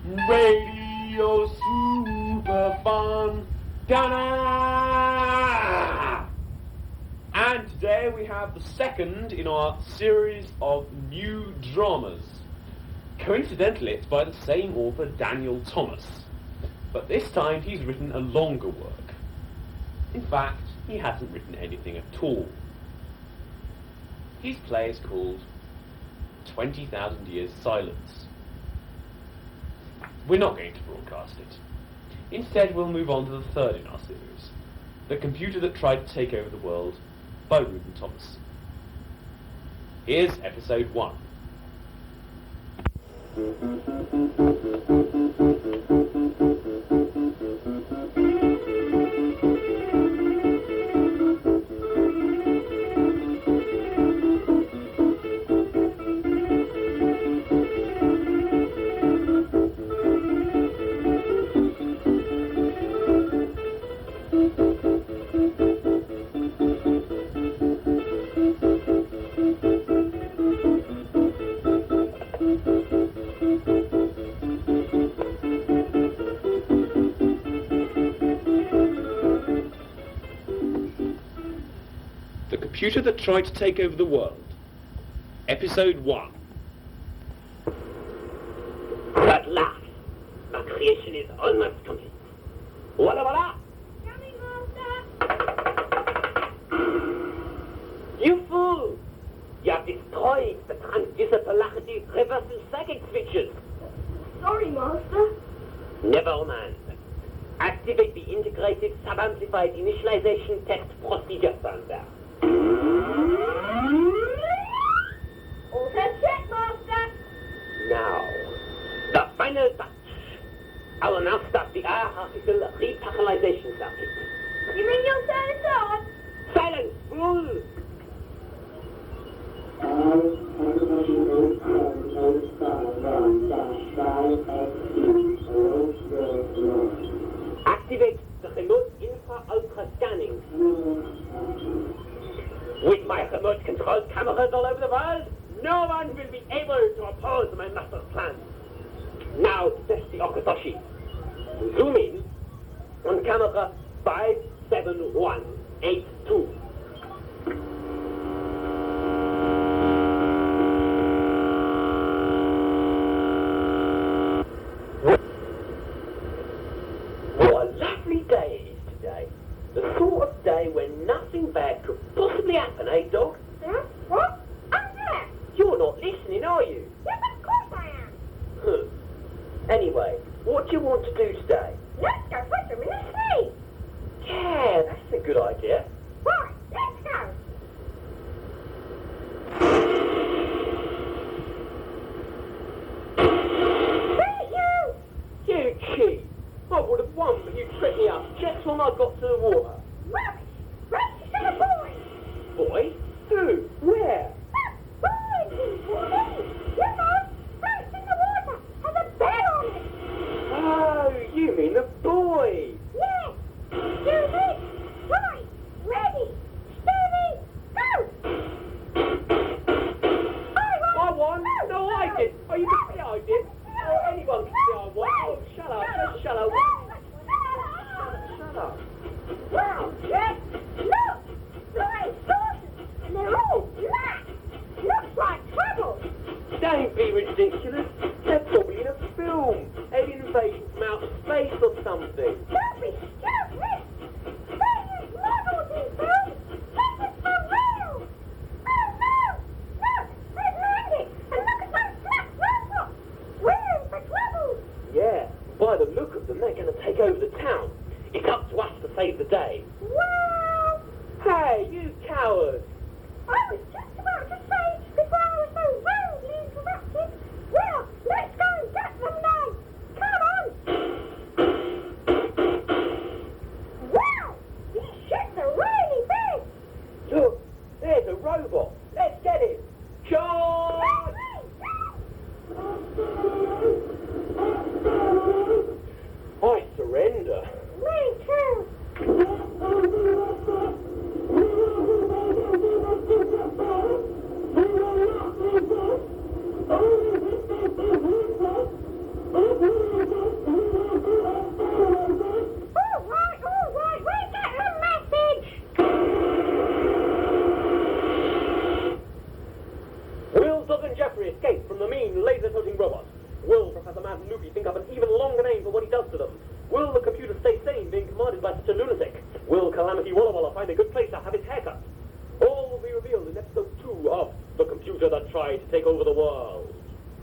Radio Super Fun. Ta-da! And today we have the second in our series of new dramas. Coincidentally, it's by the same author, Daniel Thomas. But this time he's written a longer work. In fact, he hasn't written anything at all. His play is called 20,000 Years Silence. We're not going to broadcast it. Instead, we'll move on to the third in our series, The Computer That Tried to Take Over the World, by Reuben Thomas. Here's episode 1. The Computer That Tried to Take Over the World, Episode 1. At last, my creation is almost complete. Voila, voila! Coming, Master! You fool! You have destroyed the transdisciplinarity reversal circuit switches. Sorry, Master. Never mind. Activate the integrated sub-amplified initialization test procedure standard. All set, check, Master. Now, the final touch. I will now start the hierarchical reparallelization circuit. You mean you'll turn it on? Silence, fool! Activate the remote infra-ultra scanning. With my remote controlled cameras all over the world, no one will be able to oppose my master's plan. Now to test the Okatoshi. Zoom in on camera 57182. What a lovely day it is today. The sort of day when nothing bad could possibly happen, eh, dog? Huh? What? I'm there. You're not listening, are you? Yes, of course I am. Anyway, what do you want to do today? Let's go put them in the sea. Yeah, that's a good idea. Right, let's go. Hey, you! You cheat! I would have won, but you tricked me up just when I got to the water. Rubbish! Race to the boy! Boy? Who? Where? Boy! You know, race in the water has a bell on it. Oh, you mean the boy? Yes. Do this. Right. Ready. Steady. Go. I won? No, I did. Oh, you can say I did. Oh, anyone can say I won. Oh, shut up. Just shut up. Shut up. laser-toting robots? Will Professor Mazanuki think of an even longer name for what he does to them? Will the computer stay sane being commanded by such a lunatic? Will Calamity Walla Walla find a good place to have his haircut? All will be revealed in episode 2 of The Computer That Tried to Take Over the World.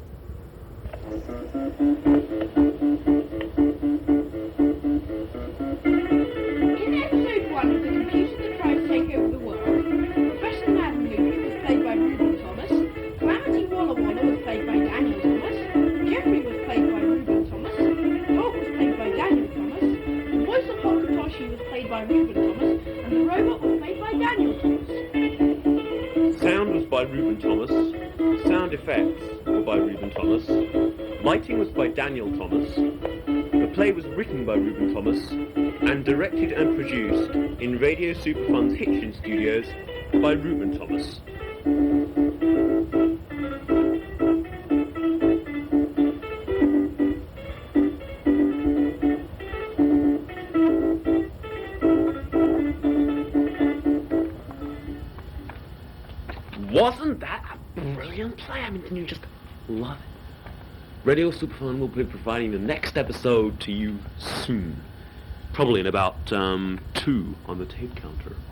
In episode 1 of The Computer That Tried to Take Over the World, Professor Mazanuki was played by Reuben Thomas, Calamity Walla Walla was played by Daniel Thomas, Jeffrey was played by Reuben Thomas, Dog was played by Daniel Thomas, the voice of Hokutoshi was played by Reuben Thomas, and the robot was played by Daniel Thomas. Sound was by Reuben Thomas. Sound effects were by Reuben Thomas. Lighting was by Daniel Thomas. The play was written by Reuben Thomas and directed and produced in Radio Superfun's Hitchin Studios by Reuben Thomas. Wasn't that a brilliant play? I mean, didn't you just love it? Radio Superfun will be providing the next episode to you soon. Probably in about 2 on the tape counter.